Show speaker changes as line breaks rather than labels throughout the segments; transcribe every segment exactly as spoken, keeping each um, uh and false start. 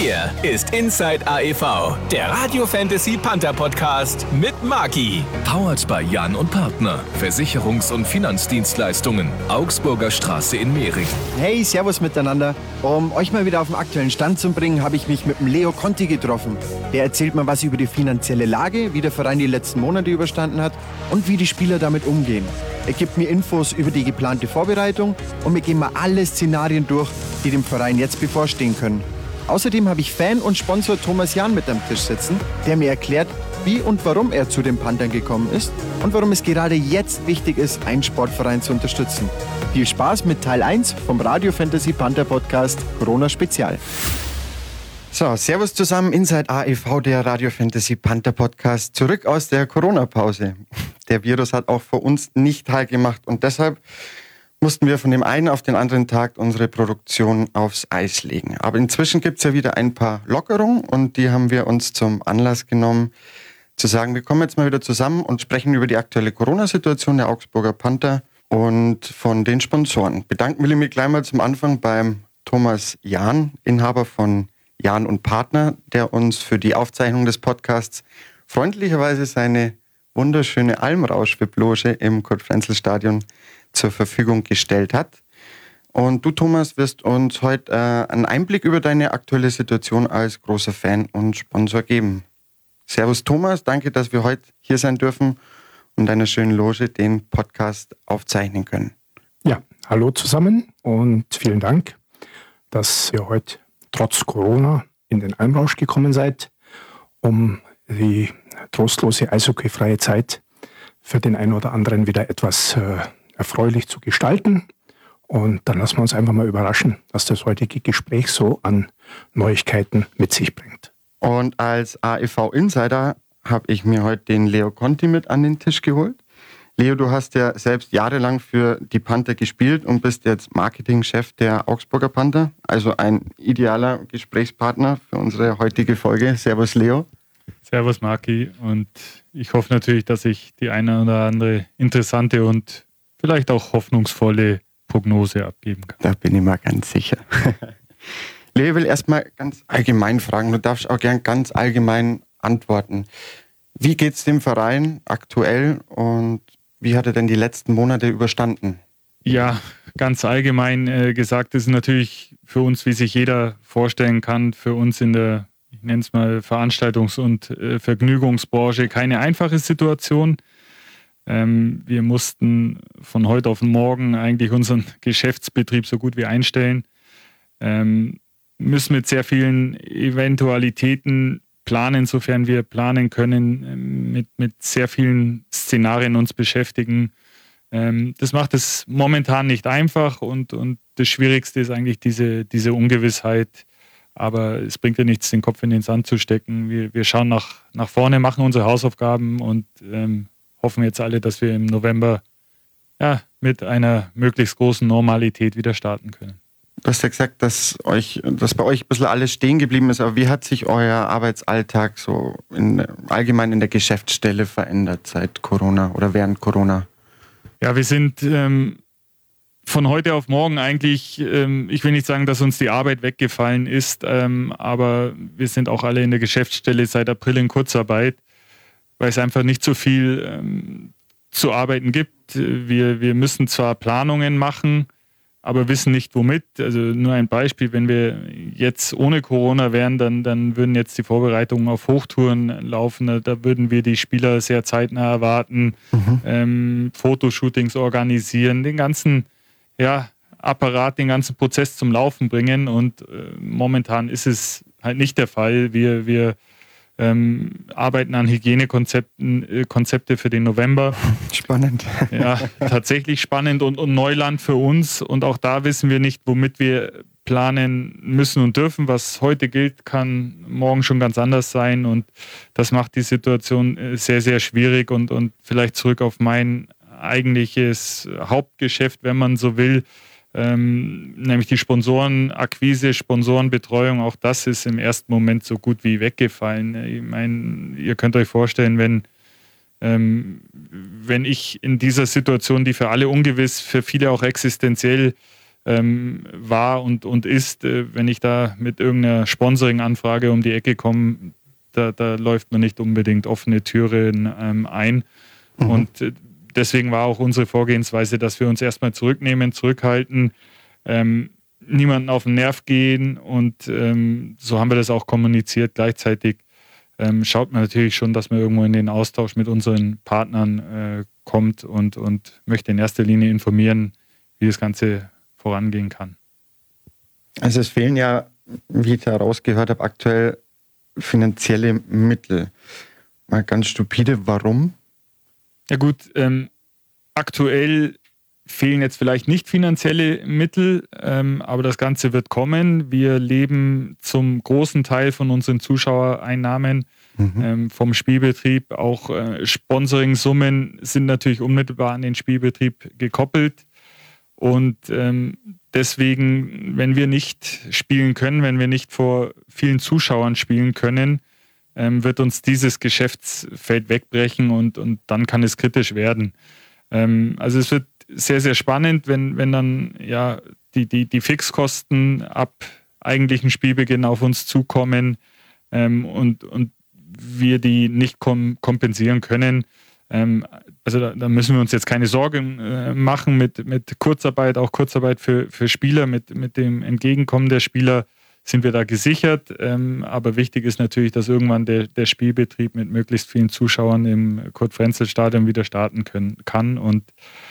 Hier ist Inside A E V, der Radio Fantasy Panther Podcast mit Maki.
Powered by Jan und Partner. Versicherungs- und Finanzdienstleistungen. Augsburger Straße in Mehring.
Hey, servus miteinander. Um euch mal wieder auf den aktuellen Stand zu bringen, habe ich mich mit dem Leo Conti getroffen. Der erzählt mir was über die finanzielle Lage, wie der Verein die letzten Monate überstanden hat und wie die Spieler damit umgehen. Er gibt mir Infos über die geplante Vorbereitung und wir gehen mal alle Szenarien durch, die dem Verein jetzt bevorstehen können. Außerdem habe ich Fan und Sponsor Thomas Jahn mit am Tisch sitzen, der mir erklärt, wie und warum er zu den Panthern gekommen ist und warum es gerade jetzt wichtig ist, einen Sportverein zu unterstützen. Viel Spaß mit Teil eins vom Radio Fantasy Panther Podcast Corona Spezial. So, servus zusammen, Inside A E V, der Radio Fantasy Panther Podcast, zurück aus der Corona-Pause. Der Virus hat auch vor uns nicht Halt gemacht und deshalb mussten wir von dem einen auf den anderen Tag unsere Produktion aufs Eis legen. Aber inzwischen gibt es ja wieder ein paar Lockerungen und die haben wir uns zum Anlass genommen, zu sagen, wir kommen jetzt mal wieder zusammen und sprechen über die aktuelle Corona-Situation der Augsburger Panther und von den Sponsoren. Bedanken will ich mich gleich mal zum Anfang beim Thomas Jahn, Inhaber von Jahn und Partner, der uns für die Aufzeichnung des Podcasts freundlicherweise seine wunderschöne Almrausch-Webloge im Kurt-Frenzel-Stadion zur Verfügung gestellt hat. Und du, Thomas, wirst uns heute äh, einen Einblick über deine aktuelle Situation als großer Fan und Sponsor geben. Servus Thomas, danke, dass wir heute hier sein dürfen und deiner schönen Loge den Podcast aufzeichnen können.
Ja, hallo zusammen und vielen Dank, dass ihr heute trotz Corona in den Almrausch gekommen seid, um die trostlose eishockeyfreie Zeit für den einen oder anderen wieder etwas äh, erfreulich zu gestalten. Und dann lassen wir uns einfach mal überraschen, was das heutige Gespräch so an Neuigkeiten mit sich bringt.
Und als A E V-Insider habe ich mir heute den Leo Conti mit an den Tisch geholt. Leo, du hast ja selbst jahrelang für die Panther gespielt und bist jetzt Marketingchef der Augsburger Panther. Also ein idealer Gesprächspartner für unsere heutige Folge. Servus Leo.
Servus Maki, und ich hoffe natürlich, dass ich die eine oder andere interessante und vielleicht auch hoffnungsvolle Prognose abgeben kann.
Da bin ich mal ganz sicher. Leo, ich will erstmal ganz allgemein fragen, du darfst auch gern ganz allgemein antworten. Wie geht's dem Verein aktuell und wie hat er denn die letzten Monate überstanden?
Ja, ganz allgemein äh, gesagt, ist natürlich für uns, wie sich jeder vorstellen kann, für uns in der, ich nenne es mal, Veranstaltungs- und äh, Vergnügungsbranche keine einfache Situation. Ähm, wir mussten von heute auf morgen eigentlich unseren Geschäftsbetrieb so gut wie einstellen. Ähm, müssen mit sehr vielen Eventualitäten planen, sofern wir planen können, mit, mit sehr vielen Szenarien uns beschäftigen. Ähm, das macht es momentan nicht einfach und, und das Schwierigste ist eigentlich diese, diese Ungewissheit. Aber es bringt ja nichts, den Kopf in den Sand zu stecken. Wir, wir schauen nach, nach vorne, machen unsere Hausaufgaben und ähm, hoffen jetzt alle, dass wir im November ja, mit einer möglichst großen Normalität wieder starten können.
Du hast ja gesagt, dass, euch, dass bei euch ein bisschen alles stehen geblieben ist, aber wie hat sich euer Arbeitsalltag so in, allgemein in der Geschäftsstelle verändert seit Corona oder während Corona?
Ja, wir sind ähm, von heute auf morgen eigentlich, ähm, ich will nicht sagen, dass uns die Arbeit weggefallen ist, ähm, aber wir sind auch alle in der Geschäftsstelle seit April in Kurzarbeit, weil es einfach nicht so viel ähm, zu arbeiten gibt. Wir, wir müssen zwar Planungen machen, aber wissen nicht womit. Also nur ein Beispiel, wenn wir jetzt ohne Corona wären, dann, dann würden jetzt die Vorbereitungen auf Hochtouren laufen. Da würden wir die Spieler sehr zeitnah erwarten, mhm. ähm, Fotoshootings organisieren, den ganzen ja, Apparat, den ganzen Prozess zum Laufen bringen. Und äh, momentan ist es halt nicht der Fall. Wir, wir ähm, arbeiten an Hygienekonzepten, äh, Konzepte für den November.
Spannend.
Ja, tatsächlich spannend und, und Neuland für uns. Und auch da wissen wir nicht, womit wir planen müssen und dürfen. Was heute gilt, kann morgen schon ganz anders sein. Und das macht die Situation sehr, sehr schwierig. Und, und vielleicht zurück auf mein eigentliches Hauptgeschäft, wenn man so will, ähm, nämlich die Sponsorenakquise, Sponsorenbetreuung. Auch das ist im ersten Moment so gut wie weggefallen. Ich meine, ihr könnt euch vorstellen, wenn Ähm, wenn ich in dieser Situation, die für alle ungewiss, für viele auch existenziell ähm, war und, und ist, äh, wenn ich da mit irgendeiner Sponsoring-Anfrage um die Ecke komme, da, da läuft man nicht unbedingt offene Türen ähm, ein. Mhm. Und äh, deswegen war auch unsere Vorgehensweise, dass wir uns erstmal zurücknehmen, zurückhalten, ähm, niemanden auf den Nerv gehen und ähm, so haben wir das auch kommuniziert. Gleichzeitig ähm, schaut man natürlich schon, dass man irgendwo in den Austausch mit unseren Partnern äh, kommt und, und möchte in erster Linie informieren, wie das Ganze vorangehen kann.
Also es fehlen ja, wie ich da rausgehört habe, aktuell finanzielle Mittel. Mal ganz stupide, warum?
Ja gut, ähm, aktuell fehlen jetzt vielleicht nicht finanzielle Mittel, ähm, aber das Ganze wird kommen. Wir leben zum großen Teil von unseren Zuschauereinnahmen mhm. ähm, vom Spielbetrieb. Auch äh, Sponsoring-Summen sind natürlich unmittelbar an den Spielbetrieb gekoppelt. Und ähm, deswegen, wenn wir nicht spielen können, wenn wir nicht vor vielen Zuschauern spielen können, ähm, wird uns dieses Geschäftsfeld wegbrechen und, und dann kann es kritisch werden. Ähm, also es wird sehr, sehr spannend, wenn, wenn dann ja die, die, die Fixkosten ab eigentlichen Spielbeginn auf uns zukommen ähm, und, und wir die nicht kom- kompensieren können. Ähm, also da, da müssen wir uns jetzt keine Sorgen äh, machen mit, mit Kurzarbeit, auch Kurzarbeit für, für Spieler, mit, mit dem Entgegenkommen der Spieler sind wir da gesichert. Ähm, aber wichtig ist natürlich, dass irgendwann der, der Spielbetrieb mit möglichst vielen Zuschauern im Kurt-Frenzel-Stadion wieder starten können, kann. Und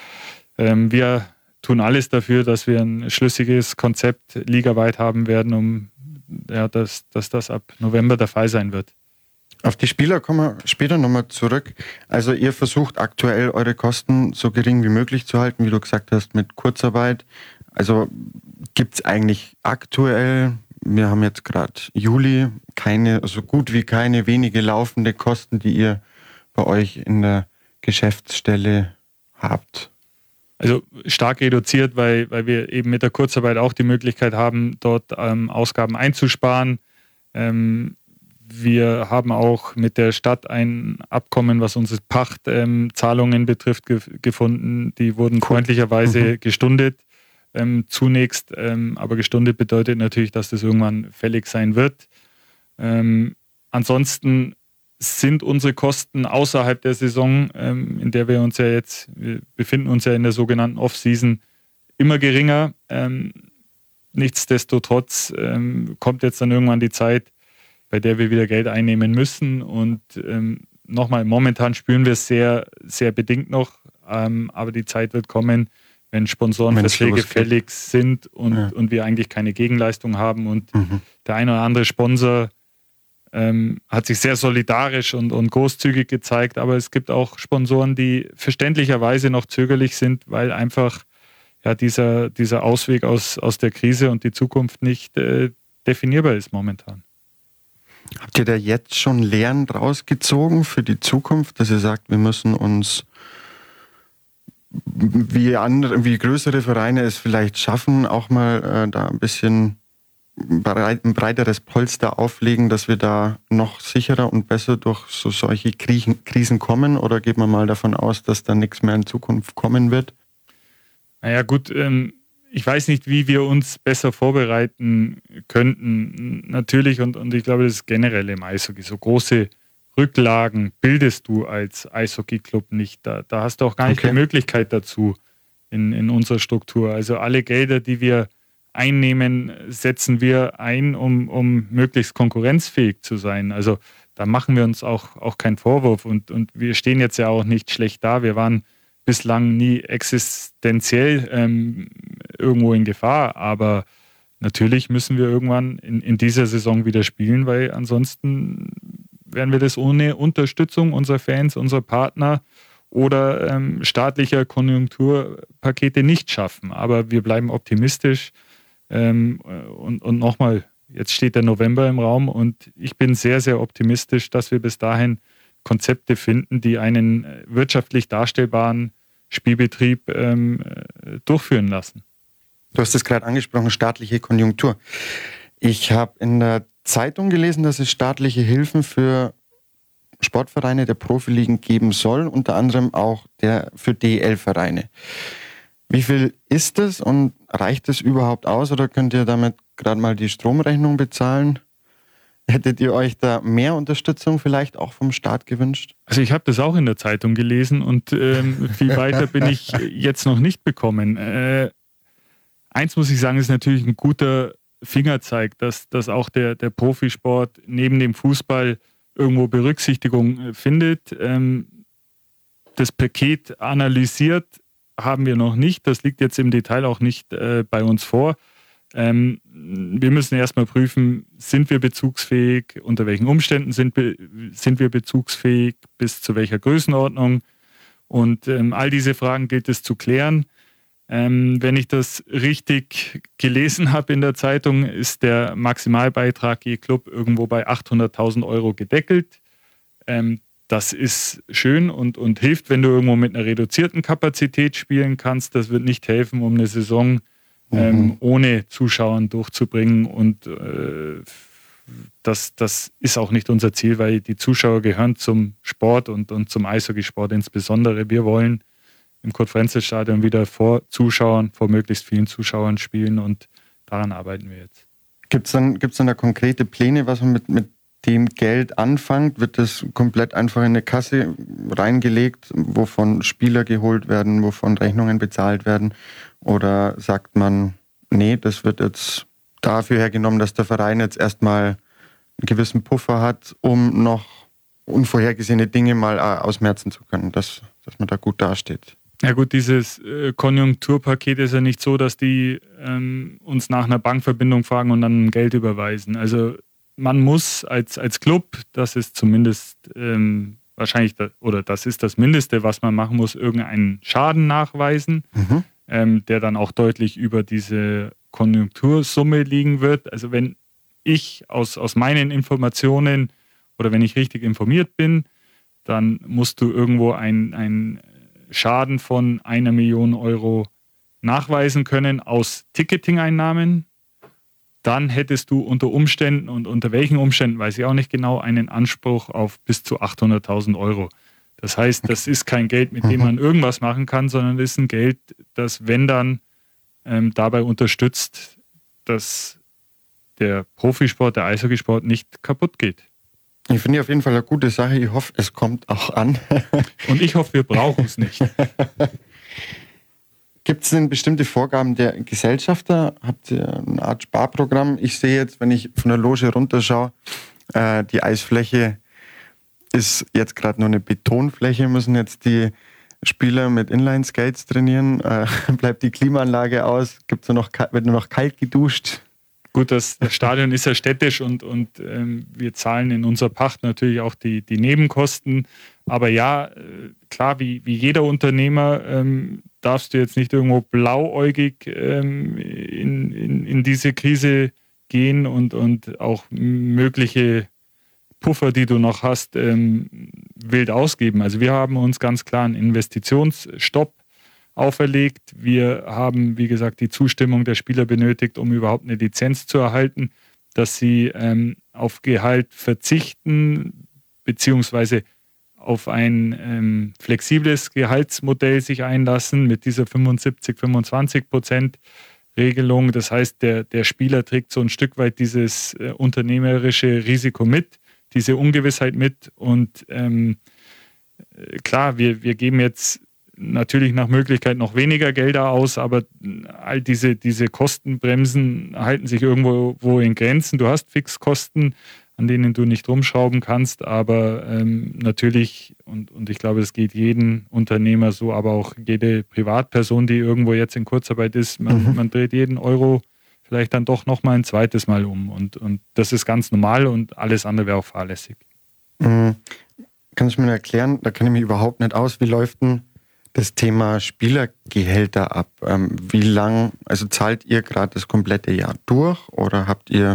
ähm, wir tun alles dafür, dass wir ein schlüssiges Konzept ligaweit haben werden, um ja, dass, dass das ab November der Fall sein wird.
Auf die Spieler kommen wir später nochmal zurück. Also ihr versucht aktuell eure Kosten so gering wie möglich zu halten, wie du gesagt hast, mit Kurzarbeit. Also gibt es eigentlich aktuell, wir haben jetzt gerade Juli, keine, so gut wie keine wenige laufende Kosten, die ihr bei euch in der Geschäftsstelle habt?
Also stark reduziert, weil, weil wir eben mit der Kurzarbeit auch die Möglichkeit haben, dort ähm, Ausgaben einzusparen. Ähm, Wir haben auch mit der Stadt ein Abkommen, was unsere Pachtzahlungen ähm, betrifft, ge- gefunden. Die wurden cool. freundlicherweise mhm. gestundet ähm, zunächst. Ähm, aber gestundet bedeutet natürlich, dass das irgendwann fällig sein wird. Ähm, ansonsten sind unsere Kosten außerhalb der Saison, ähm, in der wir uns ja jetzt, wir befinden uns ja in der sogenannten Off-Season, immer geringer. Ähm, nichtsdestotrotz ähm, kommt jetzt dann irgendwann die Zeit, bei der wir wieder Geld einnehmen müssen. Und ähm, nochmal, momentan spüren wir es sehr, sehr bedingt noch, ähm, aber die Zeit wird kommen, wenn Sponsorenverträge fällig sind und, ja. und wir eigentlich keine Gegenleistung haben. Und mhm. der eine oder andere Sponsor ähm, hat sich sehr solidarisch und, und großzügig gezeigt, aber es gibt auch Sponsoren, die verständlicherweise noch zögerlich sind, weil einfach ja, dieser, dieser Ausweg aus, aus der Krise und die Zukunft nicht äh, definierbar ist momentan.
Habt ihr da jetzt schon Lehren draus gezogen für die Zukunft, dass ihr sagt, wir müssen uns, wie andere, wie größere Vereine es vielleicht schaffen, auch mal äh, da ein bisschen breit, ein breiteres Polster auflegen, dass wir da noch sicherer und besser durch so solche Krisen, Krisen kommen? Oder geht man mal davon aus, dass da nichts mehr in Zukunft kommen wird?
Naja gut, ähm ich weiß nicht, wie wir uns besser vorbereiten könnten. Natürlich, und, und ich glaube, das ist generell im Eishockey. So große Rücklagen bildest du als Eishockey-Club nicht. Da, da hast du auch gar nicht okay. die Möglichkeit dazu in, in unserer Struktur. Also alle Gelder, die wir einnehmen, setzen wir ein, um, um möglichst konkurrenzfähig zu sein. Also da machen wir uns auch, auch keinen Vorwurf. Und, und wir stehen jetzt ja auch nicht schlecht da. Wir waren bislang nie existenziell ähm, irgendwo in Gefahr, aber natürlich müssen wir irgendwann in, in dieser Saison wieder spielen, weil ansonsten werden wir das ohne Unterstützung unserer Fans, unserer Partner oder ähm, staatlicher Konjunkturpakete nicht schaffen. Aber wir bleiben optimistisch ähm, und, und nochmal, jetzt steht der November im Raum und ich bin sehr, sehr optimistisch, dass wir bis dahin Konzepte finden, die einen wirtschaftlich darstellbaren Spielbetrieb ähm, durchführen lassen.
Du hast es gerade angesprochen, staatliche Konjunktur. Ich habe in der Zeitung gelesen, dass es staatliche Hilfen für Sportvereine der Profiligen geben soll, unter anderem auch der für D E L-Vereine. Wie viel ist es und reicht es überhaupt aus oder könnt ihr damit gerade mal die Stromrechnung bezahlen? Hättet ihr euch da mehr Unterstützung vielleicht auch vom Staat gewünscht?
Also ich habe das auch in der Zeitung gelesen und ähm, viel weiter bin ich jetzt noch nicht bekommen. Äh, eins muss ich sagen, ist natürlich ein guter Fingerzeig, dass, dass auch der, der Profisport neben dem Fußball irgendwo Berücksichtigung findet. Ähm, das Paket analysiert haben wir noch nicht. Das liegt jetzt im Detail auch nicht äh, bei uns vor. Ähm, wir müssen erstmal prüfen, sind wir bezugsfähig, unter welchen Umständen sind, be- sind wir bezugsfähig, bis zu welcher Größenordnung. Und ähm, all diese Fragen gilt es zu klären. Ähm, wenn ich das richtig gelesen habe in der Zeitung, ist der Maximalbeitrag je Club irgendwo bei achthunderttausend Euro gedeckelt. Ähm, Das ist schön und, und hilft, wenn du irgendwo mit einer reduzierten Kapazität spielen kannst. Das wird nicht helfen, um eine Saison ähm, mhm. ohne Zuschauern durchzubringen. Und äh, das, das ist auch nicht unser Ziel, weil die Zuschauer gehören zum Sport und, und zum Eishockeysport insbesondere. Wir wollen im Kurt-Frenzel-Stadion wieder vor Zuschauern, vor möglichst vielen Zuschauern spielen und daran arbeiten wir jetzt.
Gibt es dann, gibt's dann da konkrete Pläne, was man mit, mit dem Geld anfängt? Wird das komplett einfach in eine Kasse reingelegt, wovon Spieler geholt werden, wovon Rechnungen bezahlt werden? Oder sagt man, nee, das wird jetzt dafür hergenommen, dass der Verein jetzt erstmal einen gewissen Puffer hat, um noch unvorhergesehene Dinge mal ausmerzen zu können, dass, dass man da gut dasteht?
Ja gut, dieses äh, Konjunkturpaket ist ja nicht so, dass die ähm, uns nach einer Bankverbindung fragen und dann Geld überweisen. Also man muss als, als Club, das ist zumindest ähm, wahrscheinlich, da, oder das ist das Mindeste, was man machen muss, irgendeinen Schaden nachweisen, mhm. ähm, der dann auch deutlich über diese Konjunktursumme liegen wird. Also wenn ich aus, aus meinen Informationen oder wenn ich richtig informiert bin, dann musst du irgendwo ein, ein Schaden von einer Million Euro nachweisen können aus Ticketing-Einnahmen. Dann hättest du unter Umständen und unter welchen Umständen, weiß ich auch nicht genau, einen Anspruch auf bis zu achthunderttausend Euro. Das heißt, das ist kein Geld, mit dem man irgendwas machen kann, sondern das ist ein Geld, das, wenn dann, ähm, dabei unterstützt, dass der Profisport, der Eishockeysport nicht kaputt geht.
Ich finde auf jeden Fall eine gute Sache. Ich hoffe, es kommt auch an.
Und ich hoffe, wir brauchen es nicht.
Gibt es denn bestimmte Vorgaben der Gesellschafter? Habt ihr eine Art Sparprogramm? Ich sehe jetzt, wenn ich von der Loge runterschaue, äh, die Eisfläche ist jetzt gerade nur eine Betonfläche. Müssen jetzt die Spieler mit Inline-Skates trainieren? Äh, bleibt die Klimaanlage aus? Gibt's nur noch, wird nur noch kalt geduscht?
Gut, das, das Stadion ist ja städtisch und, und ähm, wir zahlen in unserer Pacht natürlich auch die, die Nebenkosten. Aber ja, äh, klar, wie, wie jeder Unternehmer ähm, darfst du jetzt nicht irgendwo blauäugig ähm, in, in, in diese Krise gehen und, und auch mögliche Puffer, die du noch hast, ähm, wild ausgeben. Also wir haben uns ganz klar einen Investitionsstopp auferlegt. Wir haben, wie gesagt, die Zustimmung der Spieler benötigt, um überhaupt eine Lizenz zu erhalten, dass sie ähm, auf Gehalt verzichten, beziehungsweise auf ein ähm, flexibles Gehaltsmodell sich einlassen mit dieser fünfundsiebzig, fünfundzwanzig Prozent Regelung. Das heißt, der, der Spieler trägt so ein Stück weit dieses äh, unternehmerische Risiko mit, diese Ungewissheit mit. Und ähm, klar, wir, wir geben jetzt natürlich nach Möglichkeit noch weniger Gelder aus, aber all diese, diese Kostenbremsen halten sich irgendwo wo in Grenzen. Du hast Fixkosten, an denen du nicht rumschrauben kannst, aber ähm, natürlich, und, und ich glaube, es geht jeden Unternehmer so, aber auch jede Privatperson, die irgendwo jetzt in Kurzarbeit ist, man, mhm. man dreht jeden Euro vielleicht dann doch nochmal ein zweites Mal um. Und, und das ist ganz normal und alles andere wäre auch fahrlässig.
Mhm. Kannst du mir erklären, da kenne ich mich überhaupt nicht aus, wie läuft denn das Thema Spielergehälter ab? Ähm, wie lang, also zahlt ihr gerade das komplette Jahr durch oder habt ihr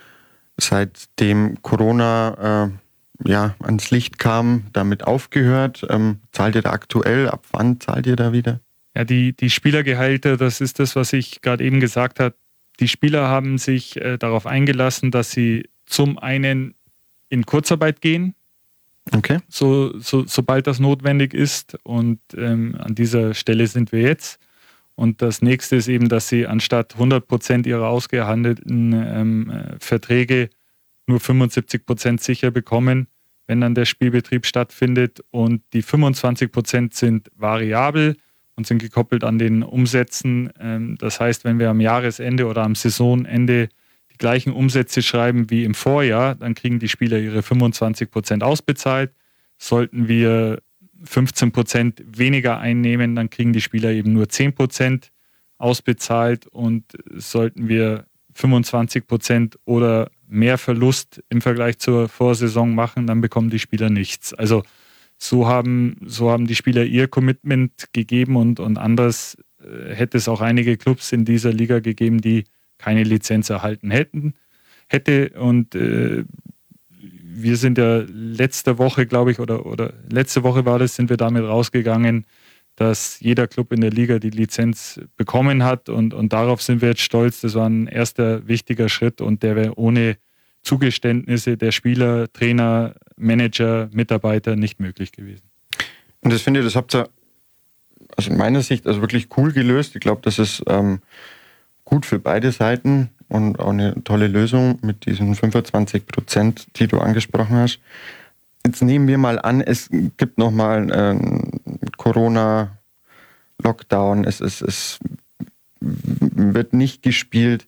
seitdem Corona äh, ja, ans Licht kam, damit aufgehört? Ähm, zahlt ihr da aktuell? Ab wann zahlt ihr da wieder?
Ja, die, die Spielergehälter, das ist das, was ich gerade eben gesagt habe. Die Spieler haben sich äh, darauf eingelassen, dass sie zum einen in Kurzarbeit gehen,
okay.
so, so, sobald das notwendig ist. Und ähm, an dieser Stelle sind wir jetzt. Und das nächste ist eben, dass sie anstatt hundert Prozent ihrer ausgehandelten ähm, Verträge nur fünfundsiebzig Prozent sicher bekommen, wenn dann der Spielbetrieb stattfindet. Und die fünfundzwanzig Prozent sind variabel und sind gekoppelt an den Umsätzen. Ähm, das heißt, wenn wir am Jahresende oder am Saisonende die gleichen Umsätze schreiben wie im Vorjahr, dann kriegen die Spieler ihre fünfundzwanzig Prozent ausbezahlt. Sollten wir fünfzehn Prozent weniger einnehmen, dann kriegen die Spieler eben nur zehn Prozent ausbezahlt, und sollten wir fünfundzwanzig Prozent oder mehr Verlust im Vergleich zur Vorsaison machen, dann bekommen die Spieler nichts. Also so haben, so haben die Spieler ihr Commitment gegeben, und, und anders äh, hätte es auch einige Clubs in dieser Liga gegeben, die keine Lizenz erhalten hätten, hätte. Und äh, wir sind ja letzte Woche, glaube ich, oder, oder letzte Woche war das, sind wir damit rausgegangen, dass jeder Club in der Liga die Lizenz bekommen hat, und, und darauf sind wir jetzt stolz. Das war ein erster wichtiger Schritt, und der wäre ohne Zugeständnisse der Spieler, Trainer, Manager, Mitarbeiter nicht möglich gewesen.
Und das finde ich, das habt ihr also in meiner Sicht also wirklich cool gelöst. Ich glaube, das ist ähm, gut für beide Seiten und auch eine tolle Lösung mit diesen fünfundzwanzig Prozent, die du angesprochen hast. Jetzt nehmen wir mal an, es gibt nochmal einen Corona-Lockdown, es, es, es wird nicht gespielt.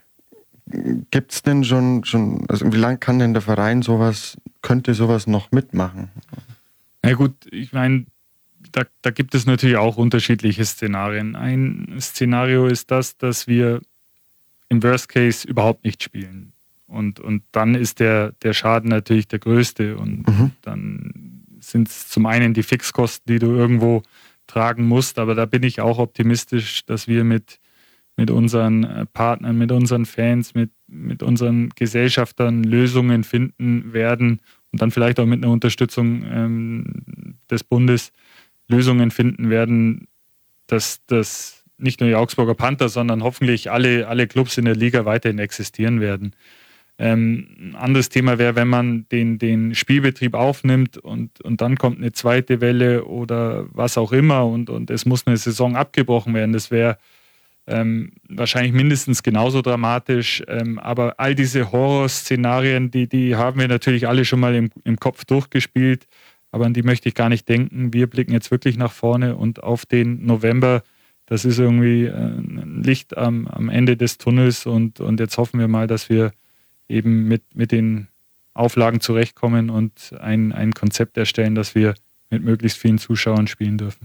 Gibt es denn schon, schon, also wie lange kann denn der Verein sowas, könnte sowas noch mitmachen?
Na gut, ich meine, da, da gibt es natürlich auch unterschiedliche Szenarien. Ein Szenario ist das, dass wir im Worst Case überhaupt nicht spielen. Und, und dann ist der, der Schaden natürlich der größte. Und mhm. dann sind es zum einen die Fixkosten, die du irgendwo tragen musst. Aber da bin ich auch optimistisch, dass wir mit, mit unseren Partnern, mit unseren Fans, mit, mit unseren Gesellschaftern Lösungen finden werden. Und dann vielleicht auch mit einer Unterstützung ähm, des Bundes Lösungen finden werden, dass das nicht nur die Augsburger Panther, sondern hoffentlich alle, alle Clubs in der Liga weiterhin existieren werden. Ähm, ein anderes Thema wäre, wenn man den, den Spielbetrieb aufnimmt und, und dann kommt eine zweite Welle oder was auch immer, und, und es muss eine Saison abgebrochen werden. Das wäre ähm, wahrscheinlich mindestens genauso dramatisch. Ähm, aber all diese Horrorszenarien, die, die haben wir natürlich alle schon mal im, im Kopf durchgespielt, aber an die möchte ich gar nicht denken. Wir blicken jetzt wirklich nach vorne und auf den November. Das ist irgendwie ein Licht am, am Ende des Tunnels, und, und jetzt hoffen wir mal, dass wir eben mit, mit den Auflagen zurechtkommen und ein, ein Konzept erstellen, dass wir mit möglichst vielen Zuschauern spielen dürfen.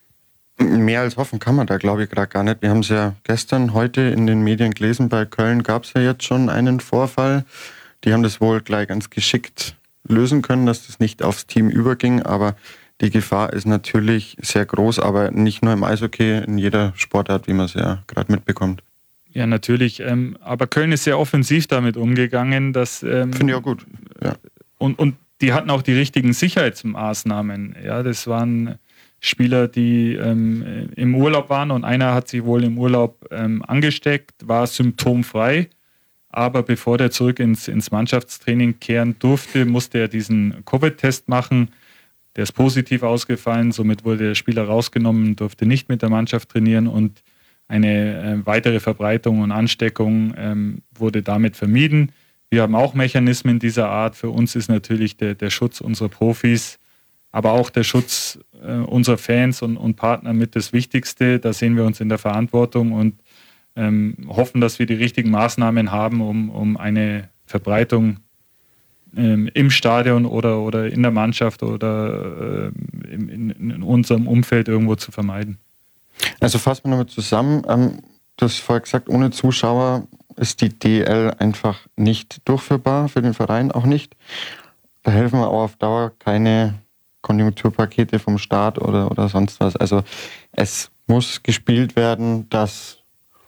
Mehr als hoffen kann man da, glaube ich, gerade gar nicht. Wir haben es ja gestern, heute in den Medien gelesen, bei Köln gab es ja jetzt schon einen Vorfall. Die haben das wohl gleich ganz geschickt lösen können, dass das nicht aufs Team überging, aber die Gefahr ist natürlich sehr groß, aber nicht nur im Eishockey, in jeder Sportart, wie man es ja gerade mitbekommt.
Ja, natürlich. Ähm, aber Köln ist sehr offensiv damit umgegangen. Dass, ähm,
Finde ich auch gut. Ja.
Und, und die hatten auch die richtigen Sicherheitsmaßnahmen. Ja, das waren Spieler, die ähm, im Urlaub waren, und einer hat sich wohl im Urlaub ähm, angesteckt, war symptomfrei. Aber bevor der zurück ins, ins Mannschaftstraining kehren durfte, musste er diesen Covid-Test machen. Der ist positiv ausgefallen, somit wurde der Spieler rausgenommen, durfte nicht mit der Mannschaft trainieren, und eine äh, weitere Verbreitung und Ansteckung ähm, wurde damit vermieden. Wir haben auch Mechanismen dieser Art. Für uns ist natürlich der, der Schutz unserer Profis, aber auch der Schutz äh, unserer Fans und, und Partner mit das Wichtigste. Da sehen wir uns in der Verantwortung und ähm, hoffen, dass wir die richtigen Maßnahmen haben, um, um eine Verbreitung ähm, im Stadion oder, oder in der Mannschaft oder äh, in, in unserem Umfeld irgendwo zu vermeiden.
Also fassen wir nochmal zusammen. Ähm, du hast vorher gesagt, ohne Zuschauer ist die D L einfach nicht durchführbar, für den Verein auch nicht. Da helfen wir auch auf Dauer keine Konjunkturpakete vom Staat oder, oder sonst was. Also es muss gespielt werden, dass,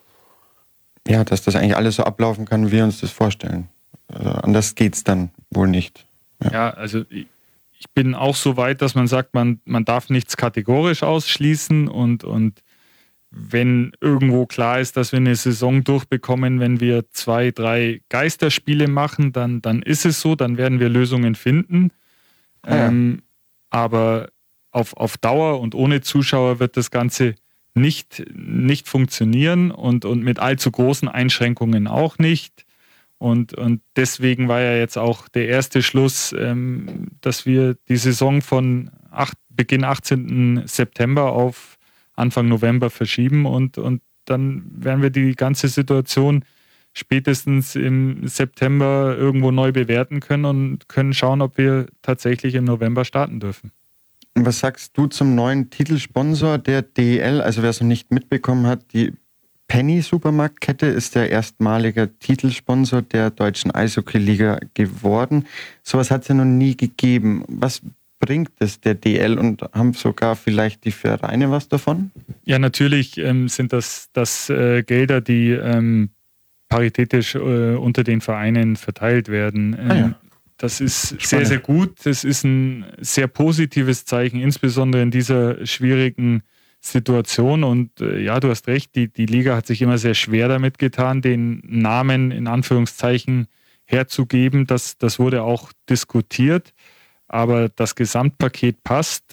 ja, dass das eigentlich alles so ablaufen kann, wie wir uns das vorstellen. Also anders geht es dann wohl nicht.
Ja, ja, also ich bin auch so weit, dass man sagt, man, man darf nichts kategorisch ausschließen, und, und wenn irgendwo klar ist, dass wir eine Saison durchbekommen, wenn wir zwei, drei Geisterspiele machen, dann, dann ist es so, dann werden wir Lösungen finden. Ja. Ähm, aber auf, auf Dauer und ohne Zuschauer wird das Ganze nicht, nicht funktionieren und, und mit allzu großen Einschränkungen auch nicht. Und, und deswegen war ja jetzt auch der erste Schluss, ähm, dass wir die Saison von acht, Beginn achtzehnten September auf Anfang November verschieben und, und dann werden wir die ganze Situation spätestens im September irgendwo neu bewerten können und können schauen, ob wir tatsächlich im November starten dürfen.
Was sagst du zum neuen Titelsponsor der D E L? Also wer es noch nicht mitbekommen hat, die Penny-Supermarktkette ist der erstmalige Titelsponsor der deutschen Eishockey-Liga geworden. Sowas hat es ja noch nie gegeben. Was bringt es der D E L und haben sogar vielleicht die Vereine was davon?
Ja, natürlich ähm, sind das, das äh, Gelder, die ähm, paritätisch äh, unter den Vereinen verteilt werden. Ähm, ah ja. Das ist Spannend. sehr, sehr gut. Das ist ein sehr positives Zeichen, insbesondere in dieser schwierigen Situation. Und äh, ja, du hast recht, die, die Liga hat sich immer sehr schwer damit getan, den Namen in Anführungszeichen herzugeben. Das, das wurde auch diskutiert, aber das Gesamtpaket passt.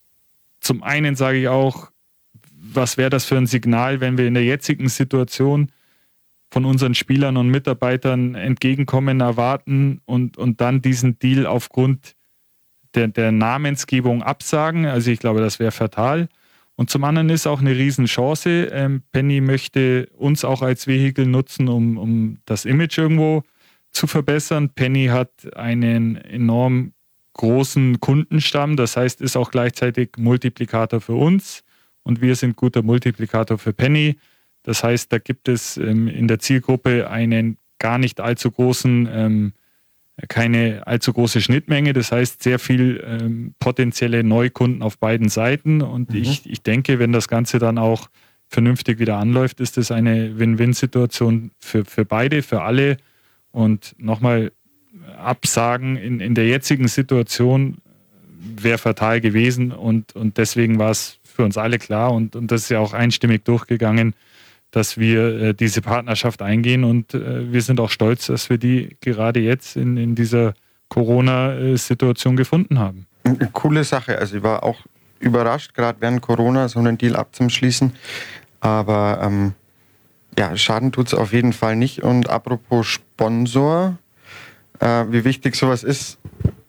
Zum einen sage ich auch, was wäre das für ein Signal, wenn wir in der jetzigen Situation von unseren Spielern und Mitarbeitern Entgegenkommen erwarten und, und dann diesen Deal aufgrund der, der Namensgebung absagen. Also ich glaube, das wäre fatal. Und zum anderen ist auch eine Riesenchance. Ähm, Penny möchte uns auch als Vehikel nutzen, um, um das Image irgendwo zu verbessern. Penny hat einen enorm großen Kundenstamm, das heißt, ist auch gleichzeitig Multiplikator für uns und wir sind guter Multiplikator für Penny. Das heißt, da gibt es ähm, in der Zielgruppe einen gar nicht allzu großen, ähm, keine allzu große Schnittmenge. Das heißt, sehr viel ähm, potenzielle Neukunden auf beiden Seiten. Und mhm. ich, ich denke, wenn das Ganze dann auch vernünftig wieder anläuft, ist das eine Win-Win-Situation für, für beide, für alle. Und nochmal absagen in, in der jetzigen Situation wäre fatal gewesen. Und, und deswegen war es für uns alle klar. Und, und das ist ja auch einstimmig durchgegangen, dass wir äh, diese Partnerschaft eingehen und äh, wir sind auch stolz, dass wir die gerade jetzt in, in dieser Corona-Situation gefunden haben.
Eine coole Sache, also ich war auch überrascht, gerade während Corona so einen Deal abzuschließen, aber ähm, ja, Schaden tut es auf jeden Fall nicht. Und apropos Sponsor, äh, wie wichtig sowas ist,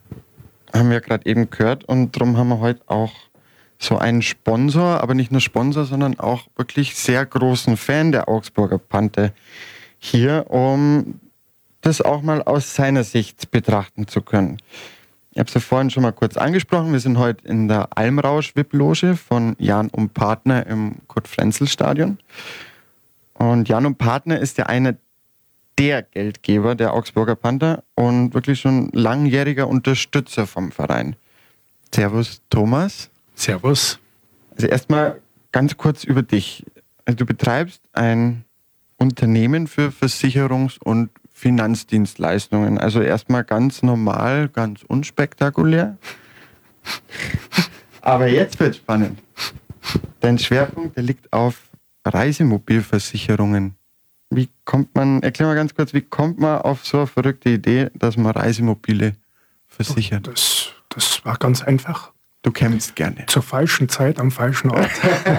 haben wir gerade eben gehört und darum haben wir heute auch so einen Sponsor, aber nicht nur Sponsor, sondern auch wirklich sehr großen Fan der Augsburger Panther hier, um das auch mal aus seiner Sicht betrachten zu können. Ich habe es ja vorhin schon mal kurz angesprochen, wir sind heute in der Almrausch V I P-Loge von Jahn und Partner im Kurt-Frenzel-Stadion. Und Jahn und Partner ist ja einer der Geldgeber der Augsburger Panther und wirklich schon langjähriger Unterstützer vom Verein. Servus Thomas.
Servus.
Also erstmal ganz kurz über dich. Also du betreibst ein Unternehmen für Versicherungs- und Finanzdienstleistungen. Also erstmal ganz normal, ganz unspektakulär. Aber jetzt wird spannend. Dein Schwerpunkt, der liegt auf Reisemobilversicherungen. Wie kommt man, erklär mal ganz kurz, wie kommt man auf so eine verrückte Idee, dass man Reisemobile versichert?
Das, das war ganz einfach.
Du kämpfst gerne.
Zur falschen Zeit am falschen Ort.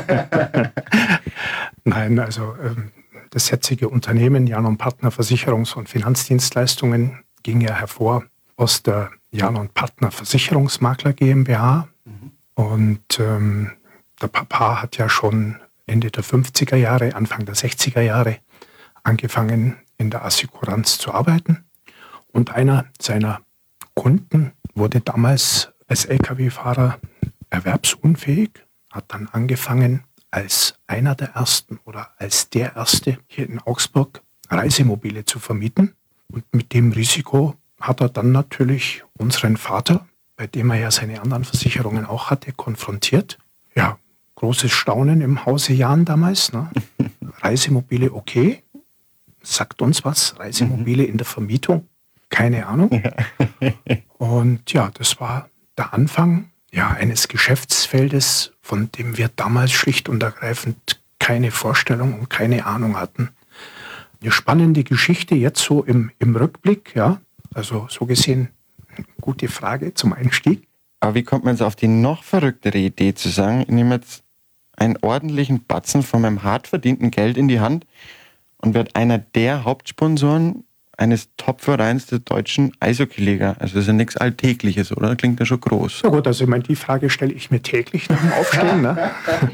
Nein, also ähm, das jetzige Unternehmen Jahn und Partner Versicherungs- und Finanzdienstleistungen ging ja hervor aus der Jahn und Partner Versicherungsmakler GmbH. Mhm. Und ähm, der Papa hat ja schon Ende der fünfziger Jahre, Anfang der sechziger Jahre angefangen in der Assekuranz zu arbeiten. Und einer seiner Kunden wurde damals als L K W-Fahrer erwerbsunfähig, hat dann angefangen, als einer der Ersten oder als der Erste hier in Augsburg Reisemobile zu vermieten. Und mit dem Risiko hat er dann natürlich unseren Vater, bei dem er ja seine anderen Versicherungen auch hatte, konfrontiert. Ja, großes Staunen im Hause Jahn damals. Ne? Reisemobile, okay. Sagt uns was, Reisemobile in der Vermietung? Keine Ahnung. Und ja, das war der Anfang ja, eines Geschäftsfeldes, von dem wir damals schlicht und ergreifend keine Vorstellung und keine Ahnung hatten. Eine spannende Geschichte jetzt so im, im Rückblick, ja, also so gesehen, gute Frage zum Einstieg.
Aber wie kommt man jetzt auf die noch verrücktere Idee zu sagen, ich nehme jetzt einen ordentlichen Batzen von meinem hart verdienten Geld in die Hand und werde einer der Hauptsponsoren eines Top-Vereins der deutschen Eishockey-Liga. Also das ist ja nichts Alltägliches, oder? Klingt ja schon groß.
Ja gut, also ich meine, die Frage stelle ich mir täglich nach dem Aufstehen. Ne?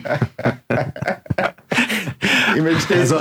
also,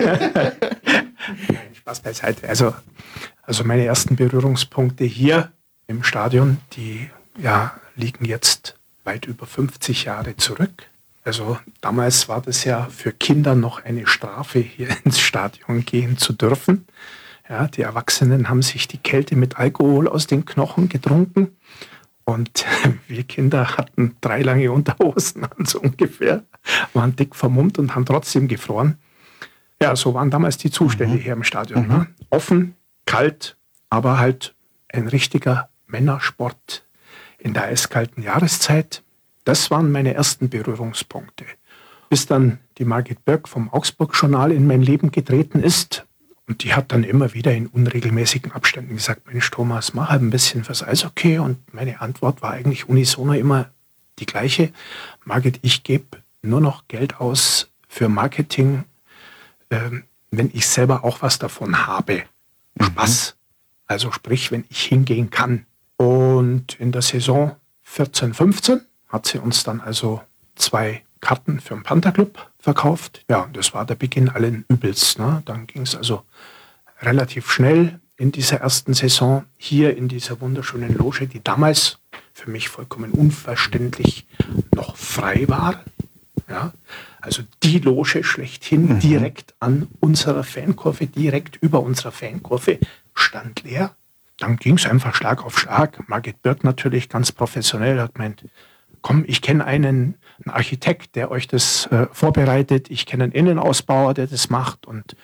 Spaß beiseite. Also, also meine ersten Berührungspunkte hier im Stadion, die ja, liegen jetzt weit über fünfzig Jahre zurück. Also damals war das ja für Kinder noch eine Strafe, hier ins Stadion gehen zu dürfen. Ja, die Erwachsenen haben sich die Kälte mit Alkohol aus den Knochen getrunken und wir Kinder hatten drei lange Unterhosen an, so ungefähr, waren dick vermummt und haben trotzdem gefroren. Ja, so waren damals die Zustände mhm. hier im Stadion. Ne? Offen, kalt, aber halt ein richtiger Männersport in der eiskalten Jahreszeit. Das waren meine ersten Berührungspunkte. Bis dann die Margit Börk vom Augsburg-Journal in mein Leben getreten ist. Und die hat dann immer wieder in unregelmäßigen Abständen gesagt, Mensch Thomas, mach halt ein bisschen fürs Eishockey. Und meine Antwort war eigentlich unisono immer die gleiche. Margit, ich gebe nur noch Geld aus für Marketing, ähm, wenn ich selber auch was davon habe. Mhm. Spaß. Also sprich, wenn ich hingehen kann. Und in der Saison vierzehn fünfzehn hat sie uns dann also zwei Karten für den Pantherclub verkauft. Ja, das war der Beginn allen Übels. Ne? Dann ging es also relativ schnell in dieser ersten Saison hier in dieser wunderschönen Loge, die damals für mich vollkommen unverständlich noch frei war. Ja? Also die Loge schlechthin, mhm. direkt an unserer Fankurve, direkt über unserer Fankurve, stand leer. Dann ging es einfach Schlag auf Schlag. Margit Börk natürlich ganz professionell hat gemeint, komm, ich kenne einen, einen Architekt, der euch das äh, vorbereitet. Ich kenne einen Innenausbauer, der das macht. Und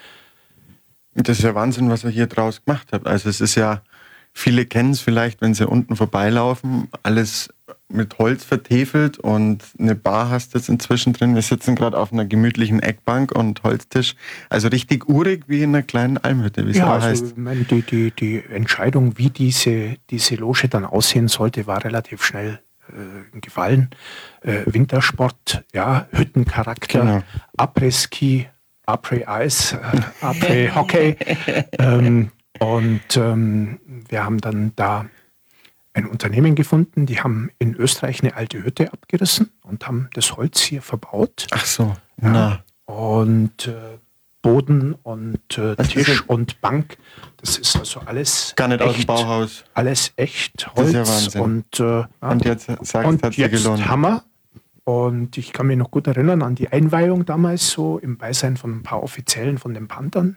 das ist ja Wahnsinn, was er hier draus gemacht hat. Also es ist ja, viele kennen es vielleicht, wenn sie unten vorbeilaufen, alles mit Holz vertefelt und eine Bar hast du jetzt inzwischen drin. Wir sitzen gerade auf einer gemütlichen Eckbank und Holztisch. Also richtig urig wie in einer kleinen Almhütte, wie es
ja,
da
also,
heißt.
Meine, die, die, die Entscheidung, wie diese, diese Loge dann aussehen sollte, war relativ schnell äh, gefallen. Äh, Wintersport, ja, Hüttencharakter, genau. Après-Ski, Après-Eis, äh, Après-Hockey. ähm, und ähm, wir haben dann da ein Unternehmen gefunden, die haben in Österreich eine alte Hütte abgerissen und haben das Holz hier verbaut.
Ach so, na.
Ja, und äh, Boden und äh, Tisch und Bank, das ist also alles
gar nicht
echt,
aus dem Bauhaus.
Alles echt Holz.
Das ist ja Wahnsinn.
Und, äh,
und jetzt sagst
und
hat
jetzt
gelohnt.
Hammer. Und ich kann mich noch gut erinnern an die Einweihung damals, so im Beisein von ein paar Offiziellen von den Panthern.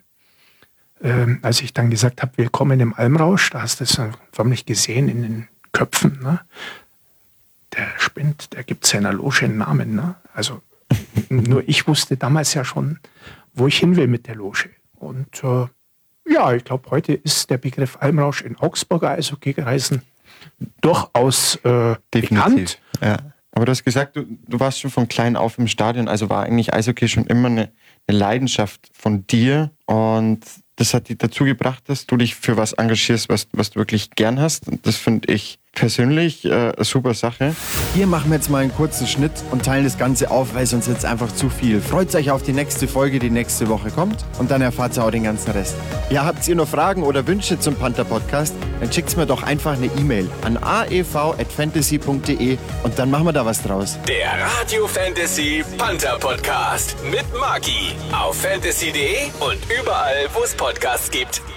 Ähm, als ich dann gesagt habe, willkommen im Almrausch, da hast du es förmlich gesehen in den Köpfen. Ne? Der spinnt, der gibt seiner Loge einen Namen. Ne? Also nur ich wusste damals ja schon, wo ich hin will mit der Loge. Und äh, ja, ich glaube, heute ist der Begriff Almrausch in Augsburger Eishockey-Kreisen durchaus äh, bekannt.
Ja. Aber du hast gesagt, du, du warst schon von klein auf im Stadion, also war eigentlich Eishockey schon immer eine, eine Leidenschaft von dir und das hat dich dazu gebracht, dass du dich für was engagierst, was, was du wirklich gern hast. Und das finde ich persönlich äh, eine super Sache.
Hier machen wir jetzt mal einen kurzen Schnitt und teilen das Ganze auf, weil sonst jetzt einfach zu viel. Freut euch auf die nächste Folge, die nächste Woche kommt und dann erfahrt ihr auch den ganzen Rest. Ja, habt ihr noch Fragen oder Wünsche zum Panther-Podcast, dann schickt mir doch einfach eine E-Mail an a e v at fantasy punkt d e und dann machen wir da was draus.
Der Radio Fantasy Panther Podcast mit Maki auf fantasy punkt d e und überall, wo es Podcasts gibt.